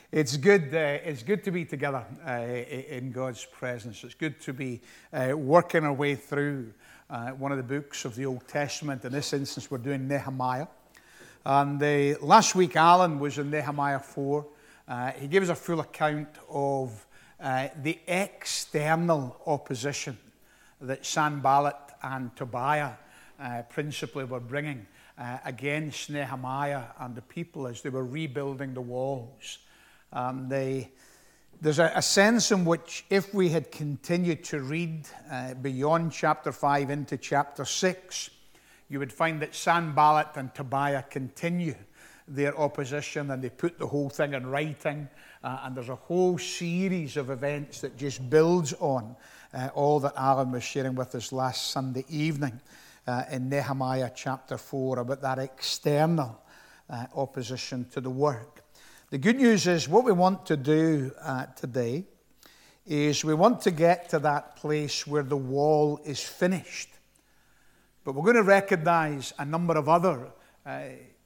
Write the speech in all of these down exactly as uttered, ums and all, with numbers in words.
It's good. Uh, it's good to be together uh, in God's presence. It's good to be uh, working our way through uh, one of the books of the Old Testament. In this instance, we're doing Nehemiah. And uh, last week, Alan was in Nehemiah four. Uh, he gave us a full account of uh, the external opposition that Sanballat and Tobiah uh, principally were bringing uh, against Nehemiah and the people as they were rebuilding the walls. Um, they, there's a, a sense in which if we had continued to read uh, beyond chapter five into chapter six, you would find that Sanballat and Tobiah continue their opposition, and they put the whole thing in writing, uh, and there's a whole series of events that just builds on uh, all that Alan was sharing with us last Sunday evening uh, in Nehemiah chapter four about that external uh, opposition to the work. The good news is what we want to do uh, today is we want to get to that place where the wall is finished. But we're going to recognize a number of other, uh,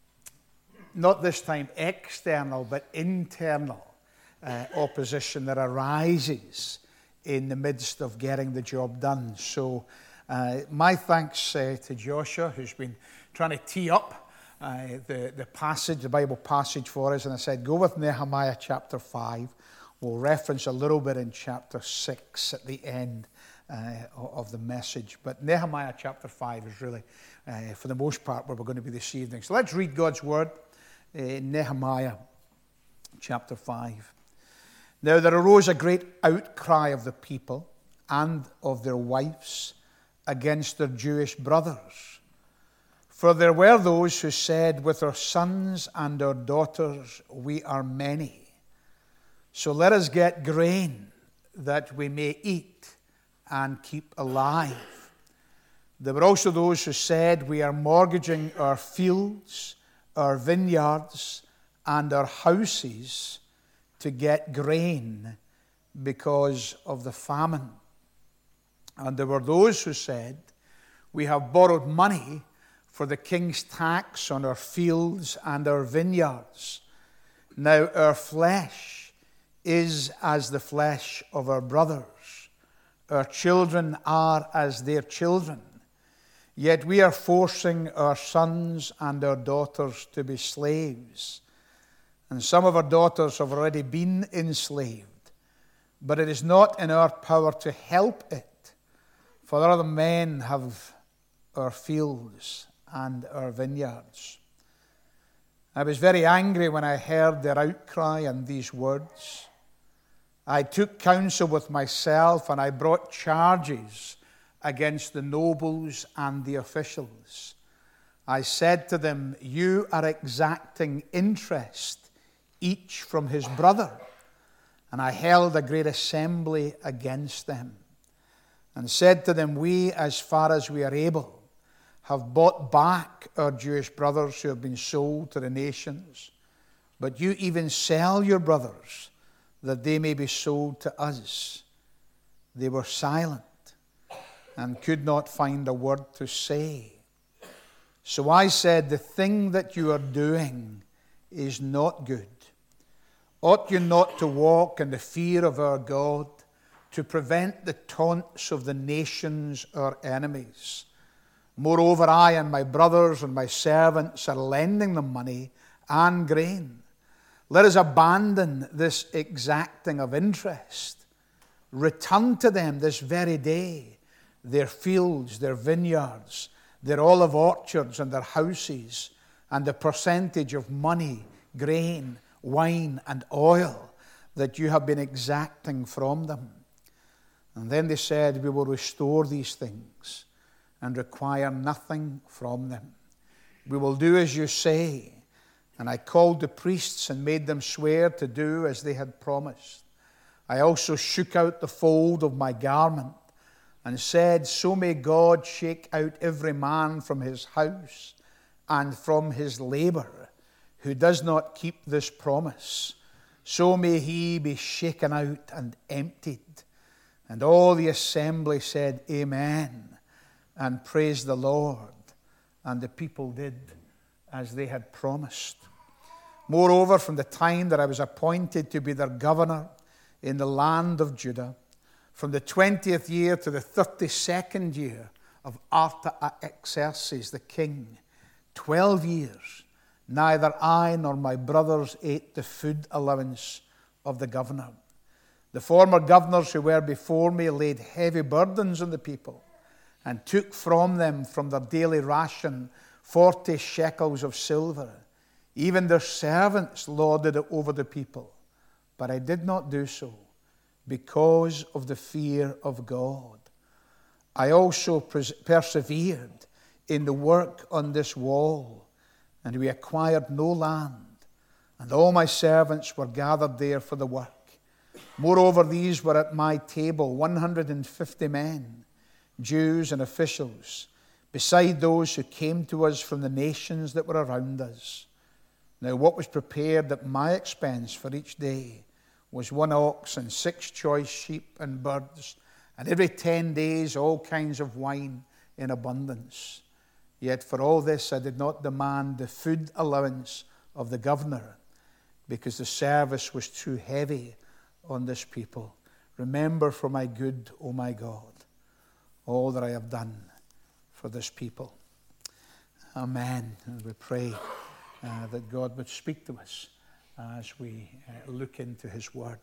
not this time external, but internal uh, opposition that arises in the midst of getting the job done. So uh, my thanks uh, to Joshua, who's been trying to tee up Uh, the, the passage, the Bible passage for us, and I said, go with Nehemiah chapter five. We'll reference a little bit in chapter six at the end uh, of the message. But Nehemiah chapter five is really, uh, for the most part, where we're going to be this evening. So let's read God's word in Nehemiah chapter five. Now there arose a great outcry of the people and of their wives against their Jewish brothers. For there were those who said, with our sons and our daughters we are many. So let us get grain that we may eat and keep alive. There were also those who said, we are mortgaging our fields, our vineyards, and our houses to get grain because of the famine. And there were those who said, we have borrowed money for the king's tax on our fields and our vineyards. Now our flesh is as the flesh of our brothers. Our children are as their children. Yet we are forcing our sons and our daughters to be slaves. And some of our daughters have already been enslaved. But it is not in our power to help it, for other men have our fields and our vineyards. I was very angry when I heard their outcry and these words. I took counsel with myself, and I brought charges against the nobles and the officials. I said to them, you are exacting interest, each from his brother. And I held a great assembly against them, and said to them, we, as far as we are able, have bought back our Jewish brothers who have been sold to the nations. But you even sell your brothers, that they may be sold to us. They were silent and could not find a word to say. So I said, the thing that you are doing is not good. Ought you not to walk in the fear of our God, to prevent the taunts of the nations, our enemies? Moreover, I and my brothers and my servants are lending them money and grain. Let us abandon this exacting of interest. Return to them this very day their fields, their vineyards, their olive orchards and their houses, and the percentage of money, grain, wine, and oil that you have been exacting from them. And then they said, we will restore these things and require nothing from them. We will do as you say. And I called the priests and made them swear to do as they had promised. I also shook out the fold of my garment and said, so may God shake out every man from his house and from his labor who does not keep this promise. So may he be shaken out and emptied. And all the assembly said, Amen, and praised the Lord. And the people did as they had promised. Moreover, from the time that I was appointed to be their governor in the land of Judah, from the twentieth year to the thirty-second year of Artaxerxes the king, twelve years, neither I nor my brothers ate the food allowance of the governor. The former governors who were before me laid heavy burdens on the people and took from them from their daily ration forty shekels of silver. Even their servants lorded it over the people. But I did not do so because of the fear of God. I also pers- persevered in the work on this wall, and we acquired no land, and all my servants were gathered there for the work. Moreover, these were at my table, one hundred fifty men, Jews and officials, beside those who came to us from the nations that were around us. Now what was prepared at my expense for each day was one ox and six choice sheep and birds, and every ten days all kinds of wine in abundance. Yet for all this I did not demand the food allowance of the governor, because the service was too heavy on this people. Remember for my good, O my God, all that I have done for this people. Amen. And we pray uh, that God would speak to us as we uh, look into his word.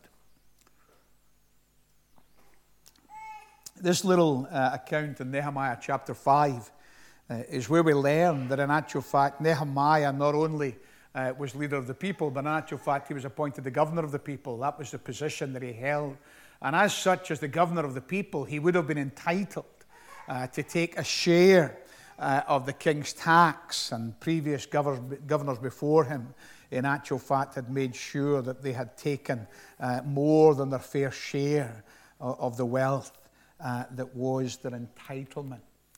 This little uh, account in Nehemiah chapter five uh, is where we learn that in actual fact Nehemiah not only uh, was leader of the people, but in actual fact he was appointed the governor of the people. That was the position that he held. And as such, as the governor of the people, he would have been entitled uh, to take a share uh, of the king's tax, and previous governors, governors before him in actual fact had made sure that they had taken uh, more than their fair share of, of the wealth uh, that was their entitlement.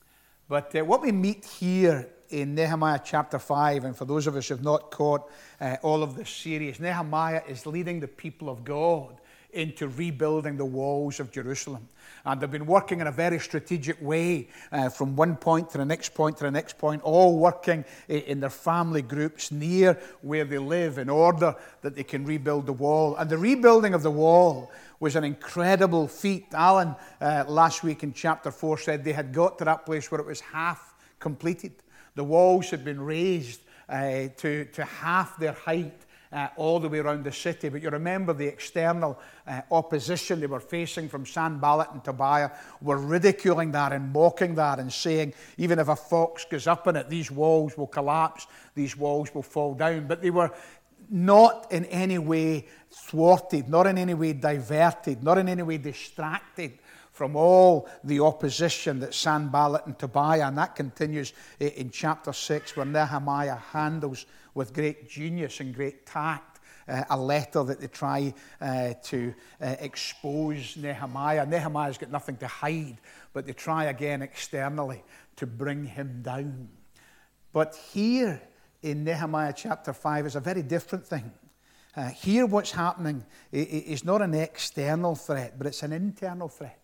But uh, what we meet here in Nehemiah chapter five, and for those of us who have not caught uh, all of this series, Nehemiah is leading the people of God into rebuilding the walls of Jerusalem. And they've been working in a very strategic way uh, from one point to the next point to the next point, all working in their family groups near where they live in order that they can rebuild the wall. And the rebuilding of the wall was an incredible feat. Alan, uh, last week in chapter four, said they had got to that place where it was half completed. The walls had been raised uh, to, to half their height, Uh, all the way around the city. But you remember the external uh, opposition they were facing from Sanballat and Tobiah were ridiculing that and mocking that and saying, even if a fox goes up in it, these walls will collapse, these walls will fall down. But they were not in any way thwarted, not in any way diverted, not in any way distracted from all the opposition that Sanballat and Tobiah, and that continues in chapter six, where Nehemiah handles with great genius and great tact uh, a letter that they try uh, to uh, expose Nehemiah. Nehemiah's got nothing to hide, but they try again externally to bring him down. But here in Nehemiah chapter five is a very different thing. Uh, here what's happening is not an external threat, but it's an internal threat.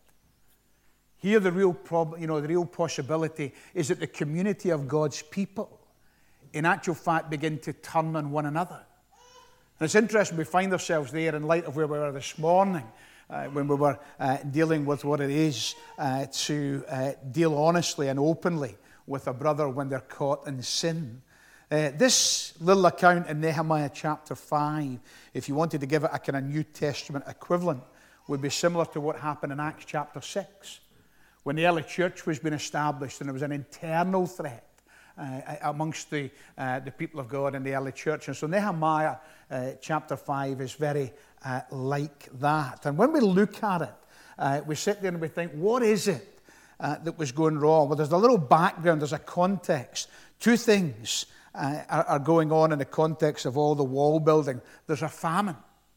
Here the real problem, you know, the real possibility is that the community of God's people in actual fact begin to turn on one another. And it's interesting we find ourselves there in light of where we were this morning uh, when we were uh, dealing with what it is uh, to uh, deal honestly and openly with a brother when they're caught in sin. Uh, this little account in Nehemiah chapter five, if you wanted to give it a kind of New Testament equivalent, would be similar to what happened in Acts chapter six, when the early church was being established and there was an internal threat Uh, amongst the uh, the people of God in the early church. And so Nehemiah uh, chapter five is very uh, like that. And when we look at it, uh, we sit there and we think, what is it uh, that was going wrong? Well, there's a little background, there's a context. Two things uh, are, are going on in the context of all the wall building. There's a famine,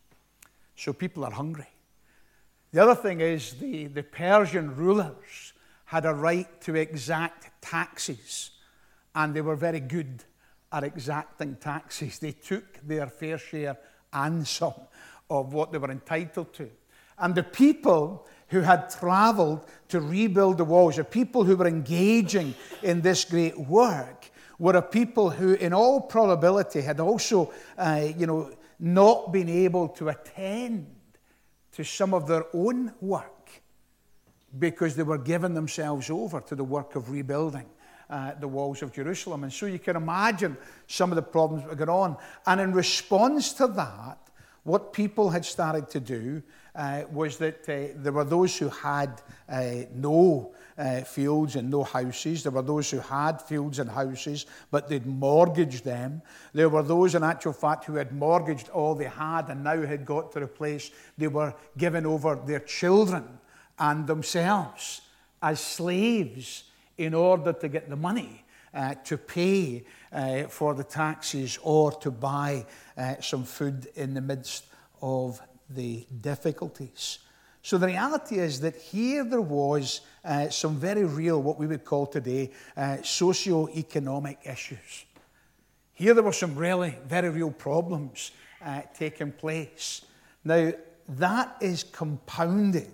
so people are hungry. The other thing is the, the Persian rulers had a right to exact taxes, and they were very good at exacting taxes. They took their fair share and some of what they were entitled to. And the people who had traveled to rebuild the walls, the people who were engaging in this great work, were a people who, in all probability, had also, uh, you know, not been able to attend to some of their own work because they were giving themselves over to the work of rebuilding uh, the walls of Jerusalem. And so you can imagine some of the problems that were going on. And in response to that, what people had started to do uh, was that uh, there were those who had uh, no uh, fields and no houses. There were those who had fields and houses, but they'd mortgaged them. There were those, in actual fact, who had mortgaged all they had and now had got to the place they were giving over their children and themselves as slaves in order to get the money uh, to pay uh, for the taxes or to buy uh, some food in the midst of the difficulties. So the reality is that here there was uh, some very real, what we would call today, uh, socio-economic issues. Here there were some really very real problems uh, taking place. Now, that is compounded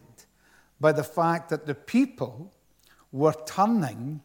by the fact that the people were turning,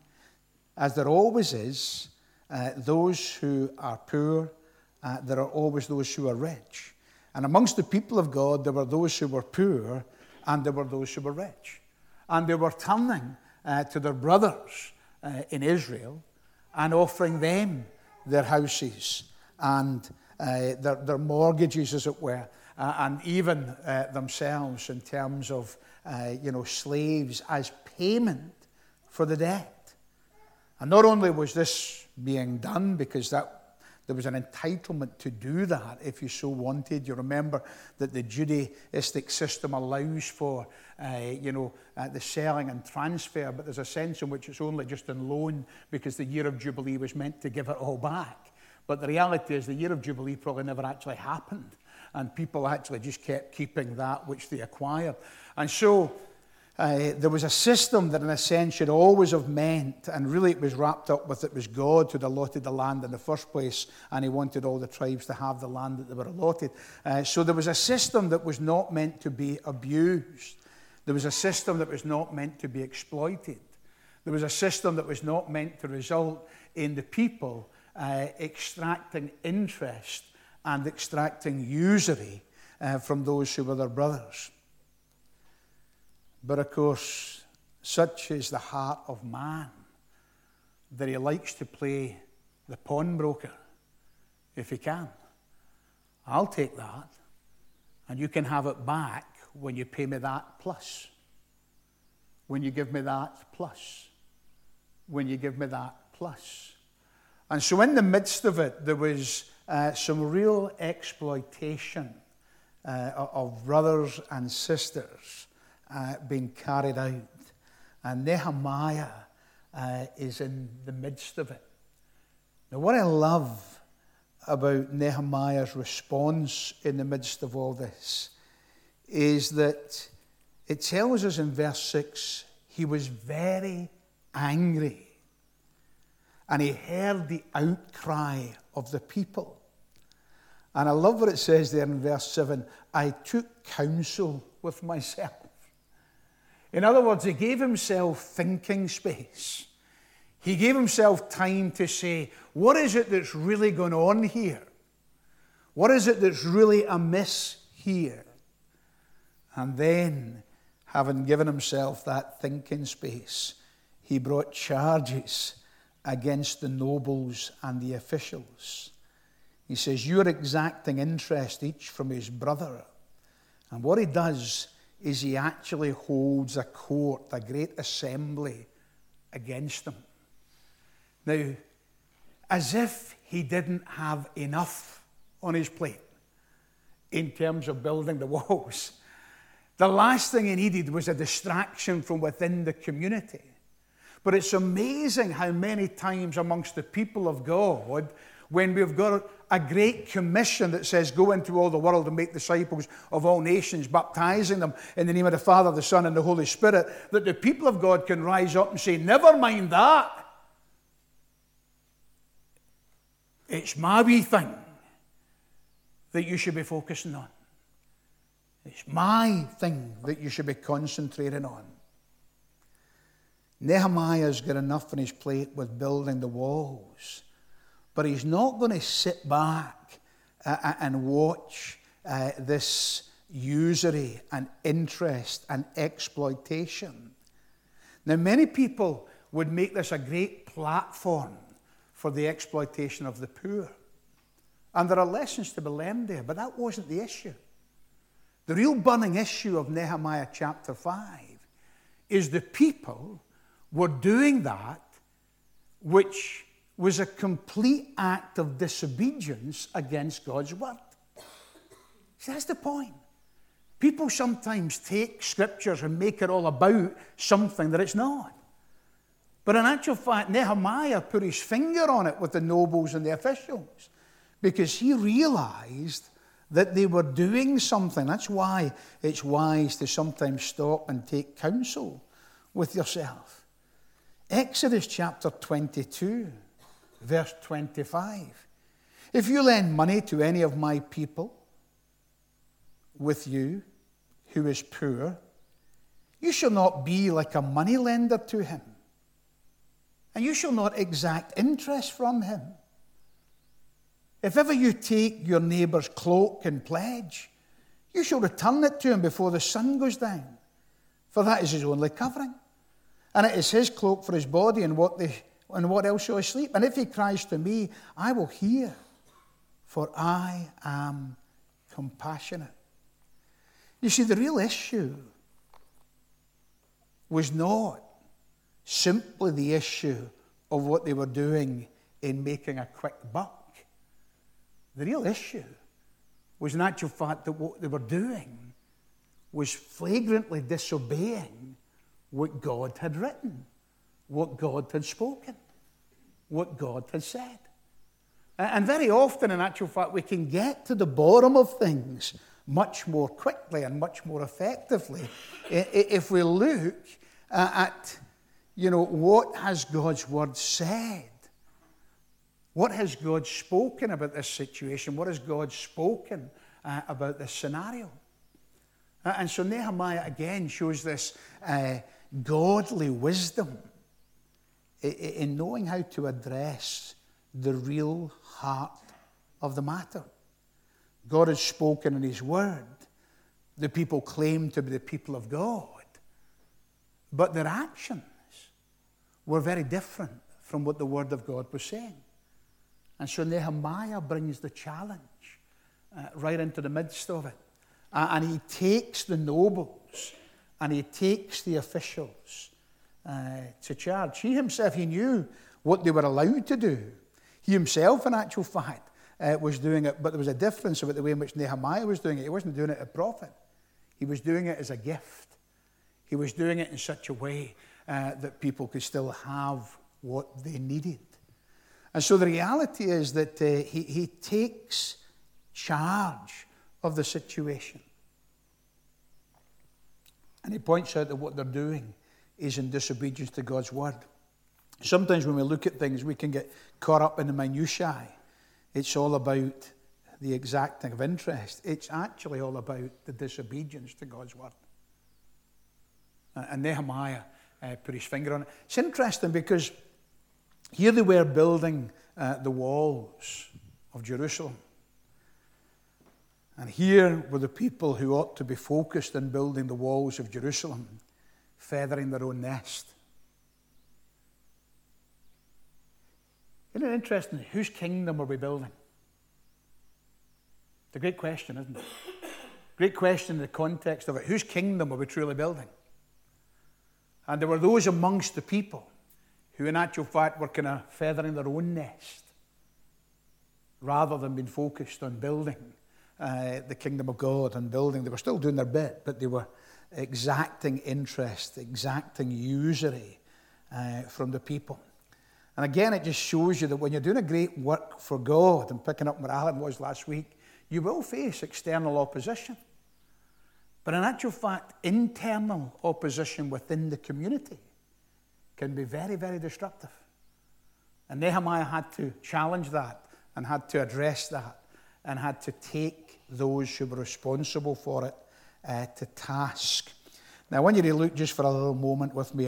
as there always is, uh, those who are poor, uh, there are always those who are rich. And amongst the people of God, there were those who were poor and there were those who were rich. And they were turning uh, to their brothers uh, in Israel and offering them their houses and uh, their, their mortgages, as it were, uh, and even uh, themselves in terms of uh, you know, slaves as payment for the debt. And not only was this being done because that there was an entitlement to do that if you so wanted. You remember that the Judaistic system allows for, uh, you know, uh, the selling and transfer, but there's a sense in which it's only just in loan because the year of Jubilee was meant to give it all back. But the reality is the year of Jubilee probably never actually happened, and people actually just kept keeping that which they acquired. And so Uh, there was a system that in a sense should always have meant, and really it was wrapped up with it was God who had allotted the land in the first place, and he wanted all the tribes to have the land that they were allotted. Uh, so there was a system that was not meant to be abused. There was a system that was not meant to be exploited. There was a system that was not meant to result in the people uh, extracting interest and extracting usury uh, from those who were their brothers. But of course, such is the heart of man, that he likes to play the pawnbroker if he can. I'll take that, and you can have it back when you pay me that plus. When you give me that plus. When you give me that plus. And so in the midst of it, there was uh, some real exploitation uh, of brothers and sisters Uh, being carried out. And Nehemiah uh, is in the midst of it. Now, what I love about Nehemiah's response in the midst of all this is that it tells us in verse six, he was very angry. And he heard the outcry of the people. And I love what it says there in verse seven, I took counsel with myself. In other words, he gave himself thinking space. He gave himself time to say, what is it that's really going on here? What is it that's really amiss here? And then, having given himself that thinking space, he brought charges against the nobles and the officials. He says, you're exacting interest each from his brother. And what he does is he actually holds a court, a great assembly against them. Now, as if he didn't have enough on his plate in terms of building the walls, the last thing he needed was a distraction from within the community. But it's amazing how many times amongst the people of God, when we've got a great commission that says, go into all the world and make disciples of all nations, baptizing them in the name of the Father, the Son, and the Holy Spirit, that the people of God can rise up and say, never mind that. It's my wee thing that you should be focusing on. It's my thing that you should be concentrating on. Nehemiah's got enough on his plate with building the walls, but he's not going to sit back uh, and watch uh, this usury and interest and exploitation. Now, many people would make this a great platform for the exploitation of the poor. And there are lessons to be learned there, but that wasn't the issue. The real burning issue of Nehemiah chapter five is the people were doing that which was a complete act of disobedience against God's word. See, that's the point. People sometimes take scriptures and make it all about something that it's not. But in actual fact, Nehemiah put his finger on it with the nobles and the officials because he realized that they were doing something. That's why it's wise to sometimes stop and take counsel with yourself. Exodus chapter twenty-two, verse twenty-five. If you lend money to any of my people with you who is poor, you shall not be like a money lender to him, and you shall not exact interest from him. If ever you take your neighbour's cloak in pledge, you shall return it to him before the sun goes down, for that is his only covering. And it is his cloak for his body, and what, the, and what else shall he sleep? And if he cries to me, I will hear, for I am compassionate. You see, the real issue was not simply the issue of what they were doing in making a quick buck. The real issue was in actual fact that what they were doing was flagrantly disobeying what God had written, what God had spoken, what God had said. And very often, in actual fact, we can get to the bottom of things much more quickly and much more effectively if we look at, you know, what has God's word said? What has God spoken about this situation? What has God spoken uh, about this scenario? Uh, and so Nehemiah again shows this uh, godly wisdom in, in knowing how to address the real heart of the matter. God has spoken in his word. The people claim to be the people of God. But their actions were very different from what the word of God was saying. And so Nehemiah brings the challenge uh, right into the midst of it. Uh, and he takes the nobles and he takes the officials uh, to charge. He himself, he knew what they were allowed to do. He himself, in actual fact, uh, was doing it, but there was a difference about the way in which Nehemiah was doing it. He wasn't doing it as profit. He was doing it as a gift. He was doing it in such a way uh, that people could still have what they needed. And so the reality is that uh, he, he takes charge of the situation. And he points out that what they're doing is in disobedience to God's word. Sometimes when we look at things, we can get caught up in the minutiae. It's all about the exacting of interest. It's actually all about the disobedience to God's word. And Nehemiah uh, put his finger on it. It's interesting because here they were building uh, the walls of Jerusalem. And here were the people who ought to be focused on building the walls of Jerusalem, feathering their own nest. Isn't it interesting? Whose kingdom are we building? It's a great question, isn't it? Great question in the context of it. Whose kingdom are we truly building? And there were those amongst the people who in actual fact were kind of feathering their own nest rather than being focused on building uh, the kingdom of God and building. They were still doing their bit, but they were exacting interest, exacting usury uh, from the people. And again, it just shows you that when you're doing a great work for God, and picking up where Alan was last week, you will face external opposition. But in actual fact, internal opposition within the community can be very, very destructive. And Nehemiah had to challenge that and had to address that and had to take those who were responsible for it uh, to task. Now, I want you to look just for a little moment with me at,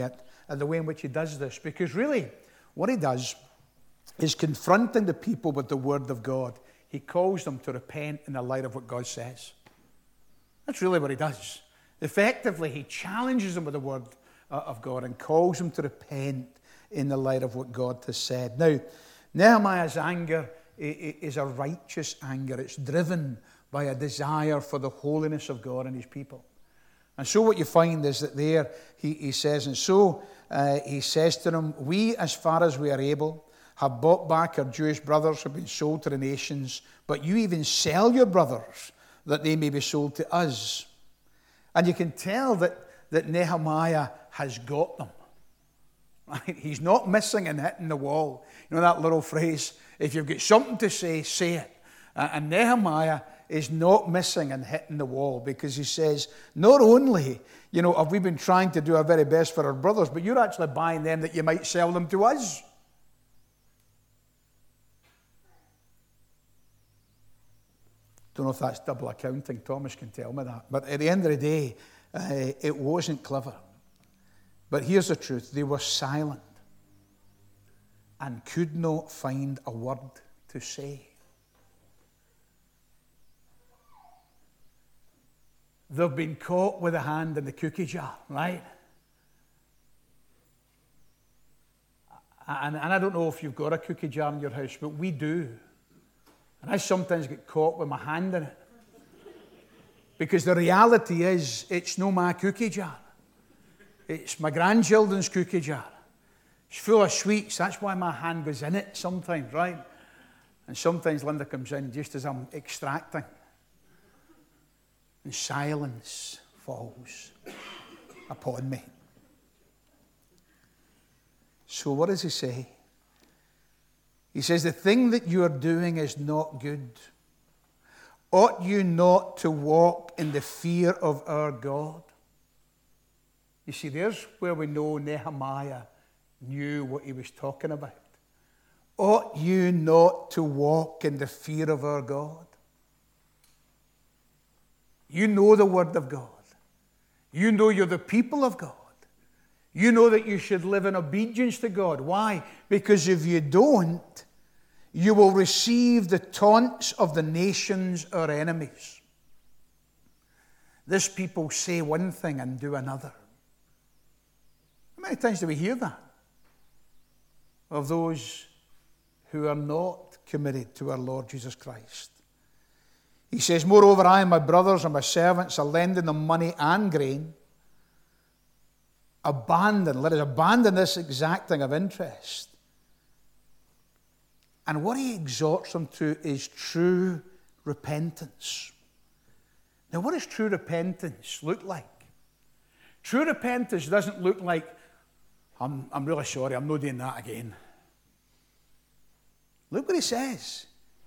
at the way in which he does this. Because really, what he does is confronting the people with the word of God. He calls them to repent in the light of what God says. That's really what he does. Effectively, he challenges them with the word of God and calls them to repent in the light of what God has said. Now, Nehemiah's anger is a righteous anger. It's driven by a desire for the holiness of God and his people. And so what you find is that there he, he says, and so uh, he says to them, we, as far as we are able, have bought back our Jewish brothers who have been sold to the nations, but you even sell your brothers that they may be sold to us. And you can tell that, that Nehemiah has got them. Right? He's not missing and hitting the wall. You know that little phrase, if you've got something to say, say it. Uh, and Nehemiah is not missing and hitting the wall, because he says, not only, you know, have we been trying to do our very best for our brothers, but you're actually buying them that you might sell them to us. Don't know if that's double accounting. Thomas can tell me that. But at the end of the day, uh, it wasn't clever. But here's the truth. They were silent and could not find a word to say. They've been caught with a hand in the cookie jar, right? And, and I don't know if you've got a cookie jar in your house, but we do. And I sometimes get caught with my hand in it. Because the reality is, it's no my cookie jar. It's my grandchildren's cookie jar. It's full of sweets. That's why my hand goes in it sometimes, right? And sometimes Linda comes in just as I'm extracting. And silence falls upon me. So what does he say? He says, the thing that you are doing is not good. Ought you not to walk in the fear of our God? You see, there's where we know Nehemiah knew what he was talking about. Ought you not to walk in the fear of our God? You know the word of God. You know you're the people of God. You know that you should live in obedience to God. Why? Because if you don't, you will receive the taunts of the nations, our enemies. This people say one thing and do another. How many times do we hear that? Of those who are not committed to our Lord Jesus Christ. He says, moreover, I and my brothers and my servants are lending them money and grain. Abandon, let us abandon this exacting of interest. And what he exhorts them to is true repentance. Now, what does true repentance look like? True repentance doesn't look like, I'm, I'm really sorry, I'm not doing that again. Look what he says.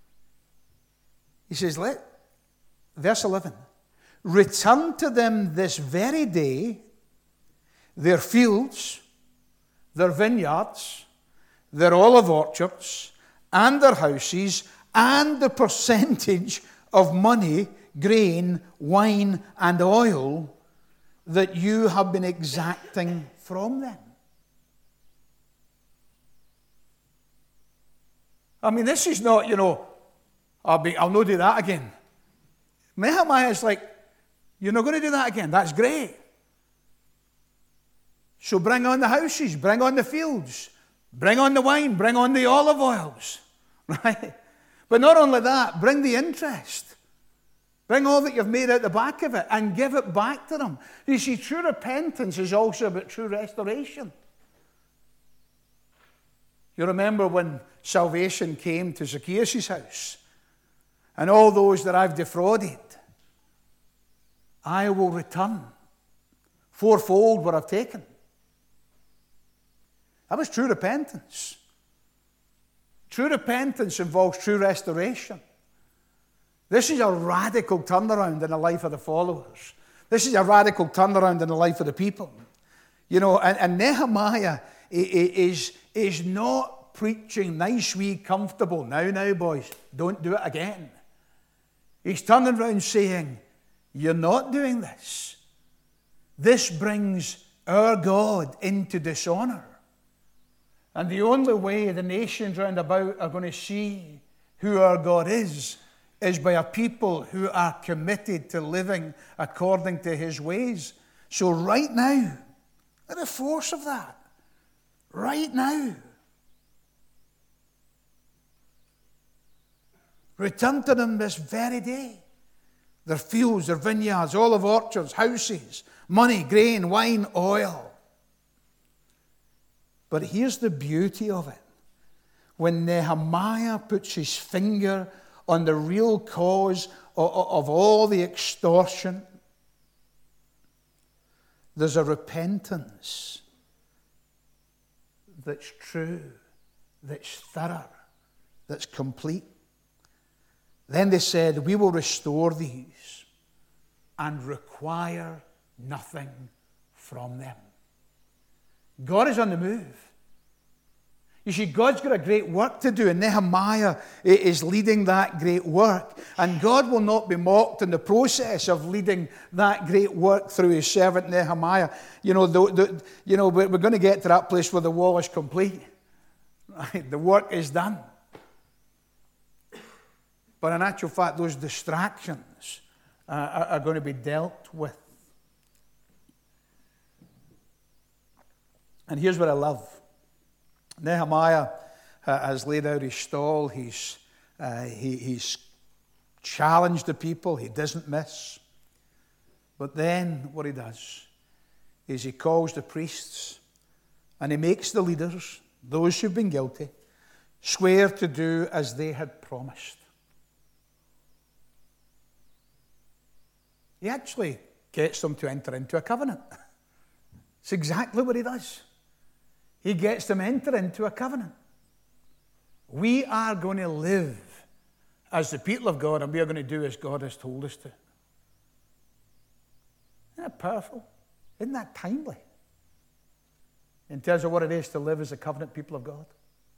He says, let, verse eleven, return to them this very day their fields, their vineyards, their olive orchards, and their houses, and the percentage of money, grain, wine, and oil that you have been exacting from them. I mean, this is not, you know, I'll, be, I'll not do that again. Nehemiah is like, you're not going to do that again. That's great. So bring on the houses, bring on the fields, bring on the wine, bring on the olive oils, right? But not only that, bring the interest. Bring all that you've made out the back of it and give it back to them. You see, true repentance is also about true restoration. You remember when salvation came to Zacchaeus' house, and all those that I've defrauded, I will return fourfold what I've taken. That was true repentance. True repentance involves true restoration. This is a radical turnaround in the life of the followers. This is a radical turnaround in the life of the people. You know, and, and Nehemiah is, is not preaching nice, wee, comfortable, now, now, boys, don't do it again. He's turning around saying, you're not doing this. This brings our God into dishonor. And the only way the nations round about are going to see who our God is, is by a people who are committed to living according to his ways. So right now, at the force of that, right now, return to them this very day. Their fields, their vineyards, olive orchards, houses, money, grain, wine, oil. But here's the beauty of it. When Nehemiah puts his finger on the real cause of, of all the extortion, there's a repentance that's true, that's thorough, that's complete. Then they said, we will restore these and require nothing from them. God is on the move. You see, God's got a great work to do, and Nehemiah is leading that great work. And God will not be mocked in the process of leading that great work through his servant Nehemiah. You know, the, the, you know we're going to get to that place where the wall is complete. Right? The work is done. But in actual fact, those distractions uh, are, are going to be dealt with. And here's what I love. Nehemiah uh, has laid out his stall. He's, uh, he, he's challenged the people. He doesn't miss. But then what he does is he calls the priests and he makes the leaders, those who've been guilty, swear to do as they had promised. He actually gets them to enter into a covenant. It's exactly what he does. He gets them to enter into a covenant. We are going to live as the people of God, and we are going to do as God has told us to. Isn't that powerful? Isn't that timely? In terms of what it is to live as a covenant people of God.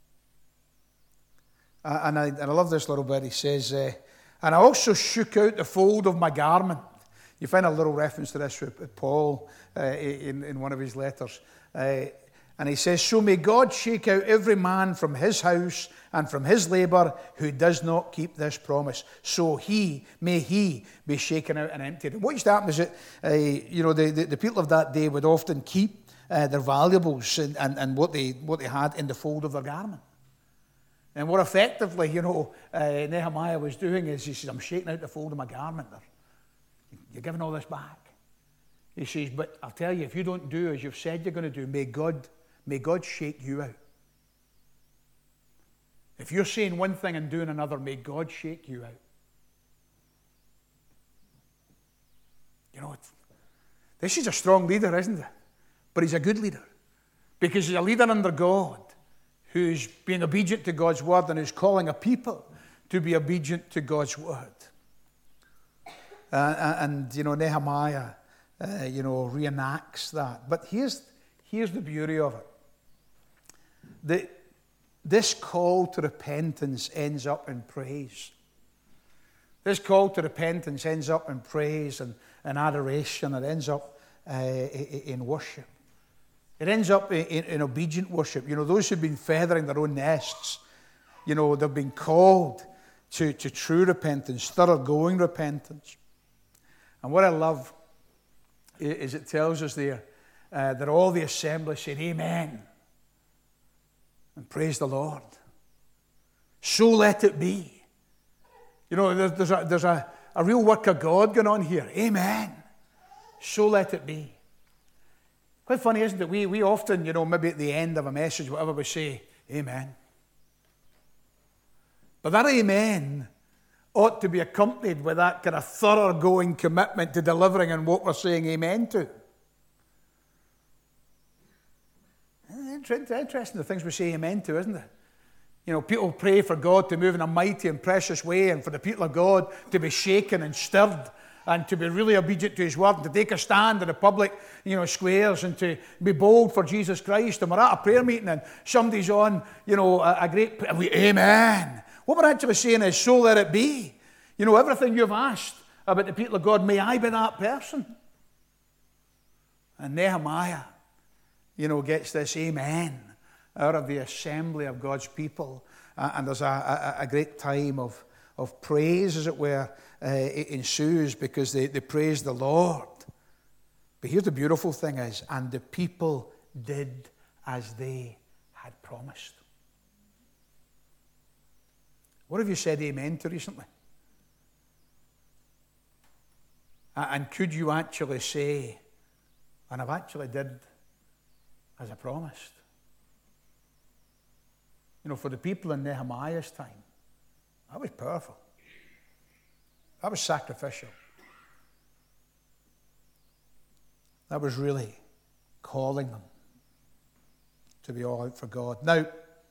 Uh, and, I, and I love this little bit. He says, uh, and I also shook out the fold of my garment. You find a little reference to this with Paul uh, in, in one of his letters. Uh, and he says, so may God shake out every man from his house and from his labor who does not keep this promise. So he, may he be shaken out and emptied. And what used to happen is that, uh, you know, the, the, the people of that day would often keep uh, their valuables and, and, and what they what they had in the fold of their garment. And what effectively, you know, uh, Nehemiah was doing is he says, I'm shaking out the fold of my garment there. You're giving all this back. He says, but I'll tell you, if you don't do as you've said you're going to do, may God, may God shake you out. If you're saying one thing and doing another, may God shake you out. You know, it's, this is a strong leader, isn't it? But he's a good leader. Because he's a leader under God who's being obedient to God's word and who's calling a people to be obedient to God's word. Uh, and, you know, Nehemiah, uh, you know, reenacts that. But here's, here's the beauty of it. The, this call to repentance ends up in praise. This call to repentance ends up in praise and, and adoration. It ends up uh, in worship. It ends up in, in obedient worship. You know, those who've been feathering their own nests, you know, they've been called to, to true repentance, thoroughgoing repentance. And what I love is it tells us there uh, that all the assembly said, Amen, and praise the Lord. So let it be. You know, there's, there's, a, there's a, a real work of God going on here. Amen. So let it be. Quite funny, isn't it? We, we often, you know, maybe at the end of a message, whatever, we say, Amen. But that Amen ought to be accompanied with that kind of thoroughgoing commitment to delivering on what we're saying amen to. Interesting the things we say amen to, isn't it? You know, people pray for God to move in a mighty and precious way and for the people of God to be shaken and stirred and to be really obedient to his word and to take a stand in the public, you know, squares and to be bold for Jesus Christ. And we're at a prayer meeting and somebody's on, you know, a, a great, we, amen. What we're actually saying is, so let it be. You know, everything you've asked about the people of God, may I be that person. And Nehemiah you know, gets this amen out of the assembly of God's people. Uh, and there's a, a, a great time of, of praise, as it were, uh, it ensues because they, they praise the Lord. But here's the beautiful thing is, and the people did as they had promised. What have you said amen to recently? And could you actually say, and I've actually did as I promised? You know, for the people in Nehemiah's time, that was powerful. That was sacrificial. That was really calling them to be all out for God. Now,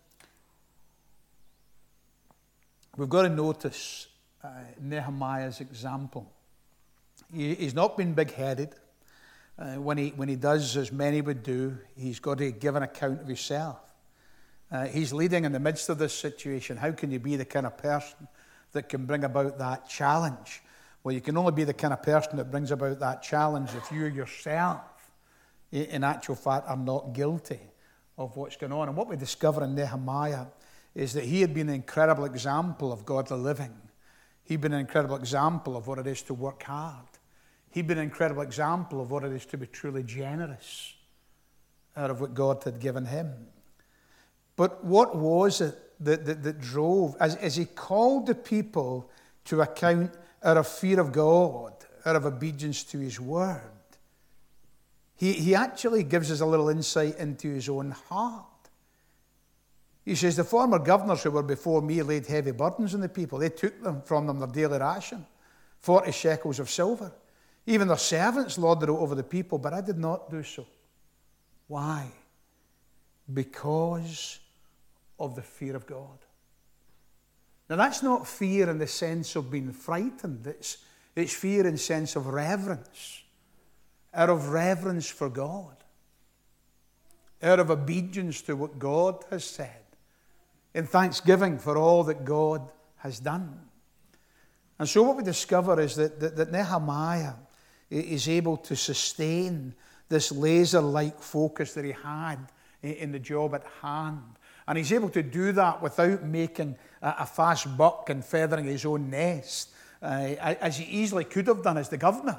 we've got to notice uh, Nehemiah's example. He, he's not been big-headed. Uh, when he when he does, as many would do, he's got to give an account of himself. Uh, he's leading in the midst of this situation. How can you be the kind of person that can bring about that challenge? Well, you can only be the kind of person that brings about that challenge if you yourself, in actual fact, are not guilty of what's going on. And what we discover in Nehemiah is that he had been an incredible example of godly living. He'd been an incredible example of what it is to work hard. He'd been an incredible example of what it is to be truly generous out of what God had given him. But what was it that, that, that drove, as, as he called the people to account out of fear of God, out of obedience to his word, he, he actually gives us a little insight into his own heart. He says, the former governors who were before me laid heavy burdens on the people. They took them from them their daily ration, forty shekels of silver. Even their servants lorded it over the people, but I did not do so. Why? Because of the fear of God. Now that's not fear in the sense of being frightened. It's, it's fear in the sense of reverence. Out of reverence for God. Out of obedience to what God has said. In thanksgiving for all that God has done. And so what we discover is that, that, that Nehemiah is able to sustain this laser-like focus that he had in the job at hand. And he's able to do that without making a fast buck and feathering his own nest, uh, as he easily could have done as the governor.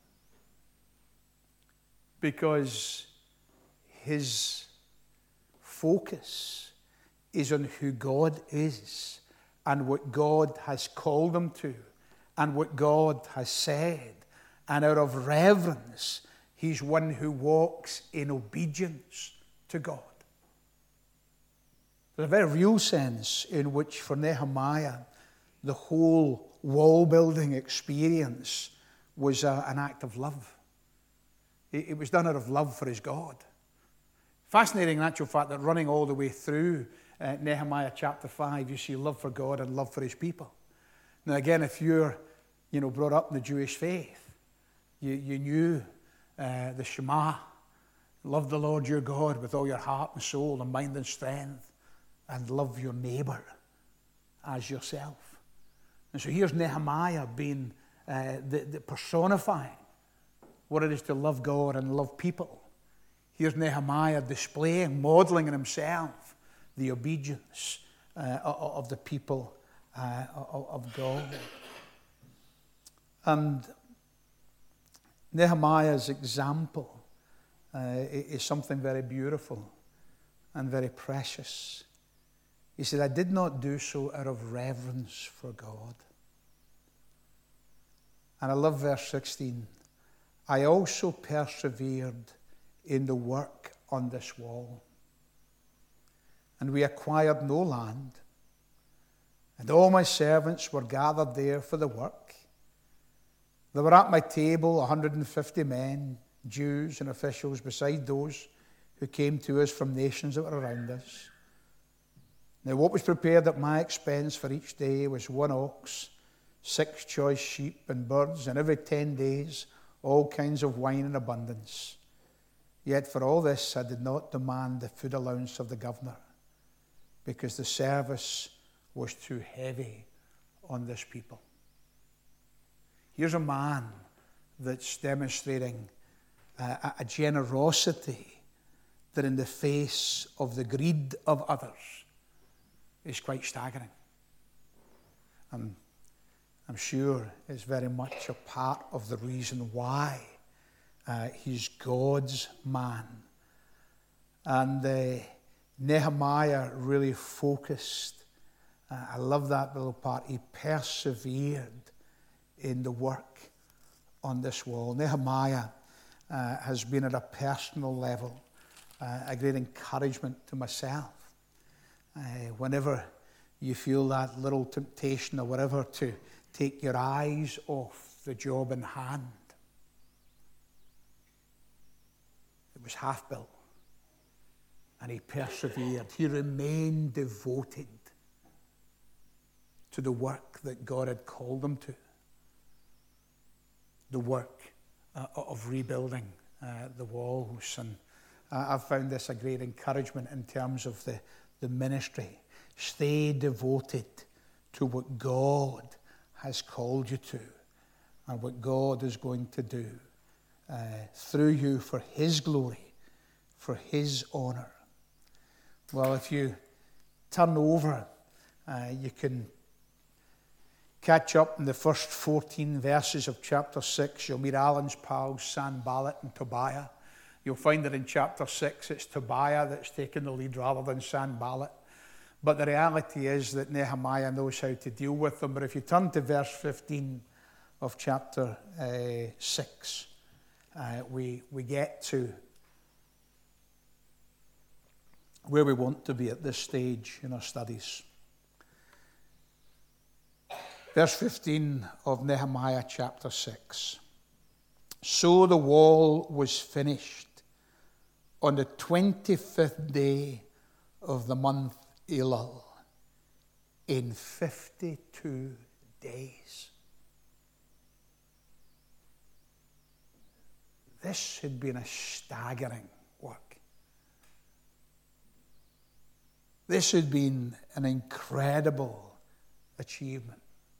Because his focus is on who God is and what God has called him to and what God has said. And out of reverence, he's one who walks in obedience to God. There's a very real sense in which, for Nehemiah, the whole wall-building experience was a, an act of love. It, it was done out of love for his God. Fascinating, in actual fact, that running all the way through uh, Nehemiah chapter five, you see love for God and love for his people. Now, again, if you're, you know, brought up in the Jewish faith, you, you knew uh, the Shema, love the Lord your God with all your heart and soul and mind and strength, and love your neighbor as yourself. And so here's Nehemiah being uh, the, the personifying what it is to love God and love people. Here's Nehemiah displaying, modeling in himself the obedience uh, of the people uh, of God. And Nehemiah's example uh, is something very beautiful and very precious. He said, I did not do so out of reverence for God. And I love verse sixteen. I also persevered in the work on this wall. And we acquired no land. And all my servants were gathered there for the work. There were at my table one hundred fifty men, Jews and officials, beside those who came to us from nations that were around us. Now what was prepared at my expense for each day was one ox, six choice sheep and birds, and every ten days all kinds of wine in abundance. Yet for all this I did not demand the food allowance of the governor, because the service was too heavy on this people. Here's a man that's demonstrating a, a generosity that in the face of the greed of others is quite staggering. And I'm sure it's very much a part of the reason why uh, he's God's man. And uh, Nehemiah really focused. Uh, I love that little part. He persevered in the work on this wall. Nehemiah uh, has been at a personal level uh, a great encouragement to myself. Uh, whenever you feel that little temptation or whatever to take your eyes off the job in hand, it was half built. And he persevered. He remained devoted to the work that God had called him to. The work uh, of rebuilding uh, the walls. And uh, I've found this a great encouragement in terms of the, the ministry. Stay devoted to what God has called you to and what God is going to do uh, through you for his glory, for his honor. Well, if you turn over, uh, you can catch up in the first fourteen verses of chapter six. You'll meet Alan's pals, Sanballat and Tobiah. You'll find that in chapter six, it's Tobiah that's taken the lead rather than Sanballat. But the reality is that Nehemiah knows how to deal with them. But if you turn to verse fifteen of chapter uh, six, uh, we, we get to where we want to be at this stage in our studies. Verse fifteen of Nehemiah chapter six. So the wall was finished on the twenty-fifth day of the month Elul in fifty-two days. This had been a staggering work. This had been an incredible achievement.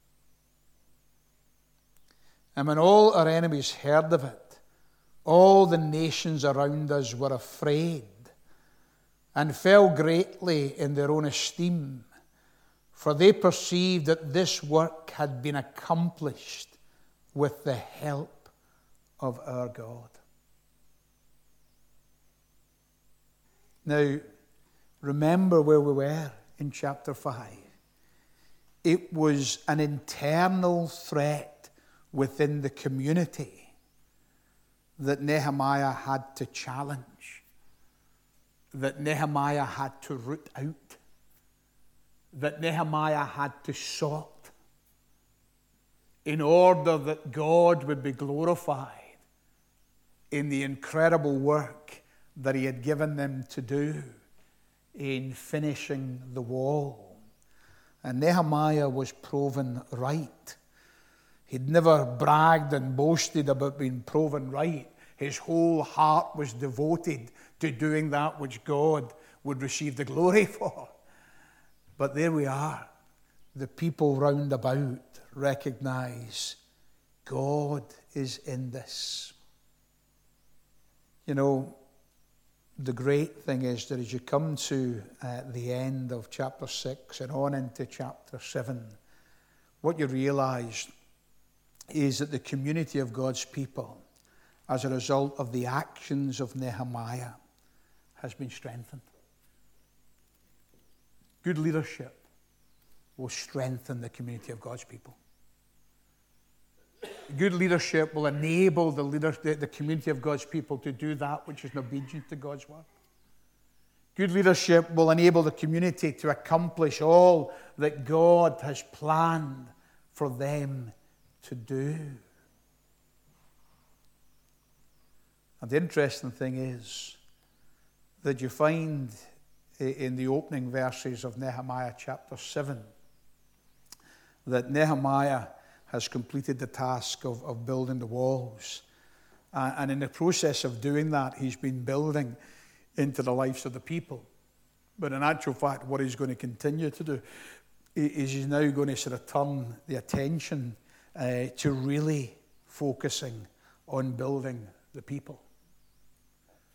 And when all our enemies heard of it, all the nations around us were afraid and fell greatly in their own esteem, for they perceived that this work had been accomplished with the help of our God. Now, remember where we were in chapter five. It was an internal threat within the community that Nehemiah had to challenge, that Nehemiah had to root out, that Nehemiah had to sort, in order that God would be glorified in the incredible work that he had given them to do in finishing the wall. And Nehemiah was proven right. He'd never bragged and boasted about being proven right. His whole heart was devoted to doing that which God would receive the glory for. But there we are. The people round about recognize God is in this. You know, the great thing is that as you come to uh, the end of chapter six and on into chapter seven, what you realize is that the community of God's people, as a result of the actions of Nehemiah, has been strengthened. Good leadership will strengthen the community of God's people. Good leadership will enable the, leader, the, the community of God's people to do that which is in obedience to God's word. Good leadership will enable the community to accomplish all that God has planned for them to do. And the interesting thing is that you find in the opening verses of Nehemiah chapter seven that Nehemiah has completed the task of, of building the walls. Uh, and in the process of doing that, he's been building into the lives of the people. But in actual fact, what he's going to continue to do is he's now going to sort of turn the attention uh, to really focusing on building the people.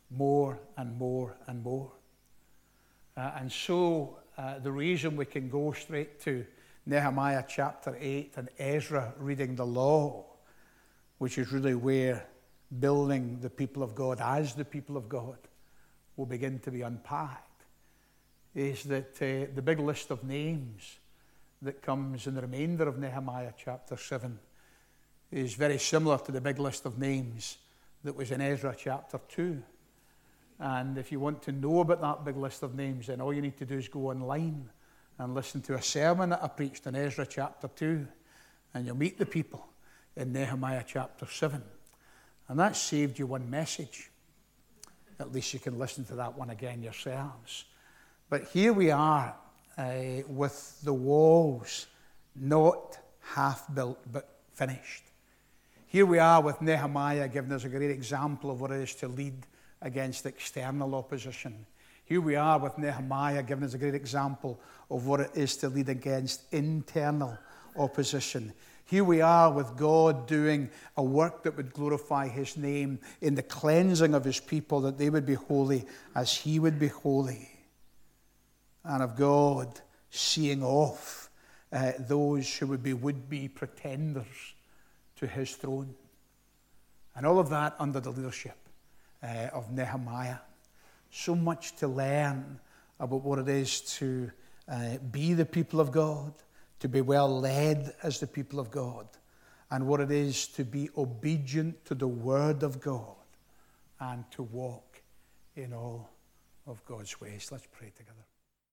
more and more and more. Uh, and so uh, the reason we can go straight to Nehemiah chapter eight and Ezra reading the law, which is really where building the people of God as the people of God will begin to be unpacked, is that uh, the big list of names that comes in the remainder of Nehemiah chapter seven is very similar to the big list of names that was in Ezra chapter two. And if you want to know about that big list of names, then all you need to do is go online and listen to a sermon that I preached in Ezra chapter two, and you'll meet the people in Nehemiah chapter seven. And that saved you one message. At least you can listen to that one again yourselves. But here we are uh, with the walls not half built but finished. Here we are with Nehemiah giving us a great example of what it is to lead against external opposition. Here we are with Nehemiah giving us a great example of what it is to lead against internal opposition. Here we are with God doing a work that would glorify his name in the cleansing of his people, that they would be holy as he would be holy. And of God seeing off uh, those who would be would-be pretenders to his throne. And all of that under the leadership uh, of Nehemiah. So much to learn about what it is to uh, be the people of God, to be well led as the people of God, and what it is to be obedient to the word of God and to walk in all of God's ways. Let's pray together.